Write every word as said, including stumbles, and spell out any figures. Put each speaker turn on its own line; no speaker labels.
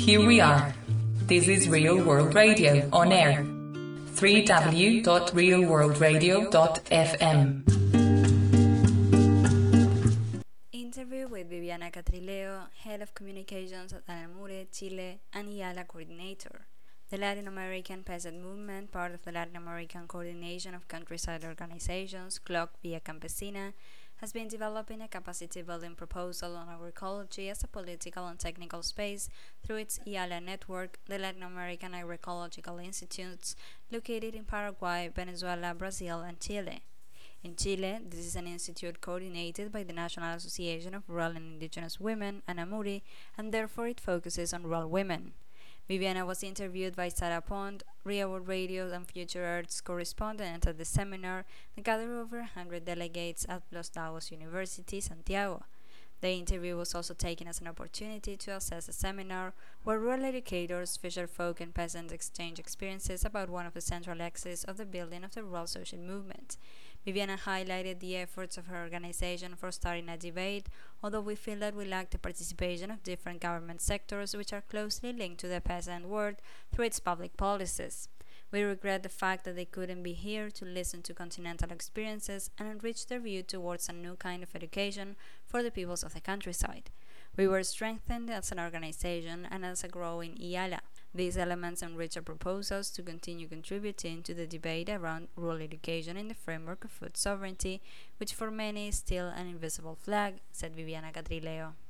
Here we are. This is Real World Radio on air. w w w dot real world radio dot f m.
Interview with Viviana Catrileo, Head of Communications at Anamure, Chile, and IALA Coordinator. The Latin American Peasant Movement, part of the Latin American Coordination of Countryside Organizations, C L O C Via Campesina, has been developing a capacity-building proposal on agroecology as a political and technical space through its IALA network, the Latin American Agroecological Institutes, located in Paraguay, Venezuela, Brazil, and Chile. In Chile, this is an institute coordinated by the National Association of Rural and Indigenous Women, ANAMURI, and therefore it focuses on rural women. Viviana was interviewed by Sarah Pond, Real World Radio and Future Earth's correspondent at the seminar that gathered over one hundred delegates at Los Lagos University, Santiago. The interview was also taken as an opportunity to assess a seminar where rural educators, fisherfolk, and peasants exchange experiences about one of the central axes of the building of the rural social movement. Viviana highlighted the efforts of her organization for starting a debate, although we feel that we lack the participation of different government sectors which are closely linked to the peasant world through its public policies. We regret the fact that they couldn't be here to listen to continental experiences and enrich their view towards a new kind of education for the peoples of the countryside. We were strengthened as an organization and as a growing IALA. These elements enrich our proposals to continue contributing to the debate around rural education in the framework of food sovereignty, which for many is still an invisible flag, said Viviana Catrileo.